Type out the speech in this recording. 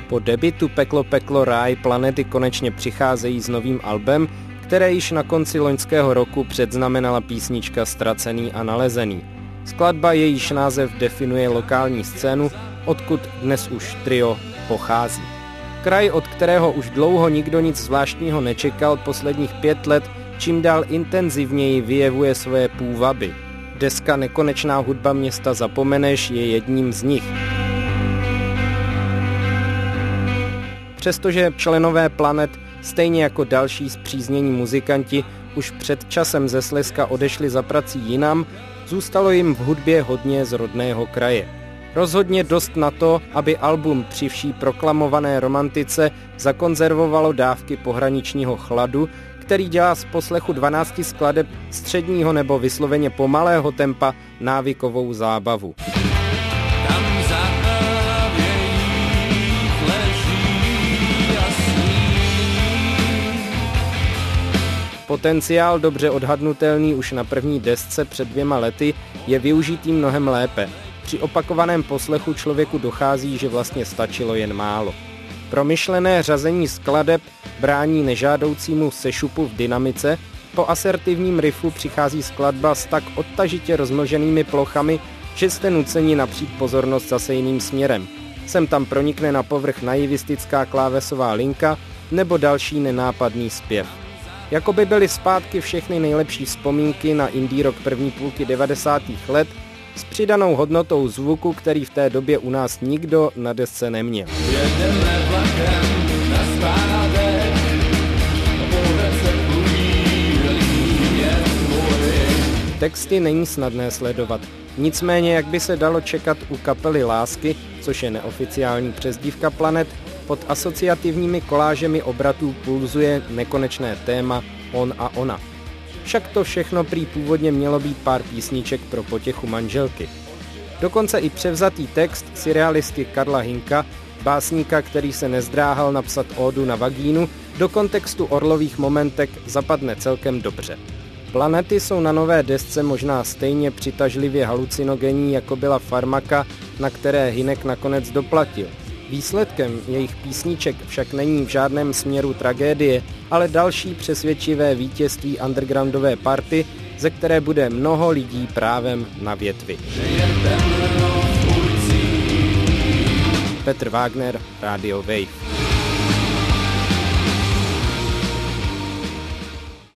Po debutu Peklo peklo ráj Planety konečně přicházejí s novým albem, které již na konci loňského roku předznamenala písnička Ztracený a nalezený. Skladba, jejíž název definuje lokální scénu, odkud dnes už trio pochází. Kraj, od kterého už dlouho nikdo nic zvláštního nečekal, posledních 5 let čím dál intenzivněji vyjevuje svoje půvaby. Deska Nekonečná hudba města zapomeneš je jedním z nich. Přestože členové Planet, stejně jako další spříznění muzikanti, už před časem ze Slezska odešli za prací jinam, zůstalo jim v hudbě hodně z rodného kraje. Rozhodně dost na to, aby album při vší proklamované romantice zakonzervovalo dávky pohraničního chladu, který dělá z poslechu 12 skladeb středního nebo vysloveně pomalého tempa návykovou zábavu. Potenciál dobře odhadnutelný už na první desce před 2 lety je využitý mnohem lépe. Při opakovaném poslechu člověku dochází, že vlastně stačilo jen málo. Promyšlené řazení skladeb brání nežádoucímu sešupu v dynamice, po asertivním riffu přichází skladba s tak odtažitě rozmlženými plochami, že jste nuceni napřít pozornost zase jiným směrem. Sem tam pronikne na povrch naivistická klávesová linka nebo další nenápadný zpěv. Jakoby byly zpátky všechny nejlepší vzpomínky na indie rock první půlky 90. let s přidanou hodnotou zvuku, který v té době u nás nikdo na desce neměl. Jedeme vlakem na zpátek, texty není snadné sledovat. Nicméně, jak by se dalo čekat u kapely Lásky, což je neoficiální přezdívka Planet, pod asociativními kolážemi obratů pulzuje nekonečné téma On a ona. Však to všechno prý původně mělo být pár písniček pro potěchu manželky. Dokonce i převzatý text surrealisty Karla Hynka, básníka, který se nezdráhal napsat ódu na vagínu, do kontextu orlových momentek zapadne celkem dobře. Planety jsou na nové desce možná stejně přitažlivě halucinogenní, jako byla Farmaka, na které Hynek nakonec doplatil. Výsledkem jejich písniček však není v žádném směru tragédie, ale další přesvědčivé vítězství undergroundové party, ze které bude mnoho lidí právem na větvi. Petr Wagner, Radio Wave.